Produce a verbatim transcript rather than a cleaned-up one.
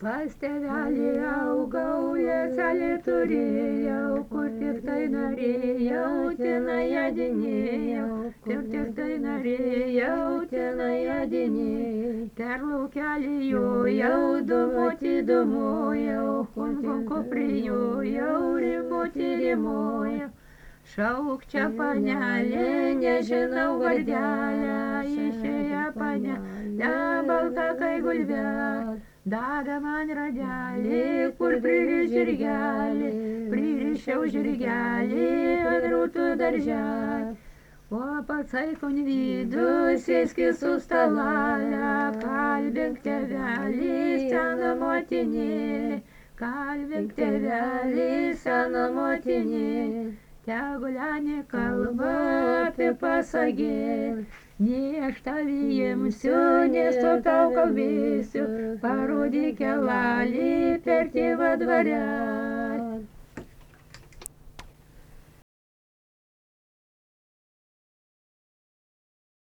Pas tėvelį augau, lieselį turėjau, kur tik tai norėjau, tenai jadinėjau, kur tik tai norėjau, tenai jadinėjau. Per laukelį jojau, dumoti dumojau, kunkunku prijojau, rimoti rimojau. Šauk čia panelė, nežinau vardelę, išėję panelė, balta kai gulbelė. Davė man ragelį, kur pririš žirgelį, pririšiau žirgelį ant rūtų darželį. O patsai konvidus sėski su stalalę, kalbink tėvelį, seną motinėlį, kalbink tėvelį, seną motinėlį. Tegulė kalba apie pasagėlį. Nei aš tavį imsiu, nei su tau kalbėsiu, parodyk kelalį per tėvą dvarelį.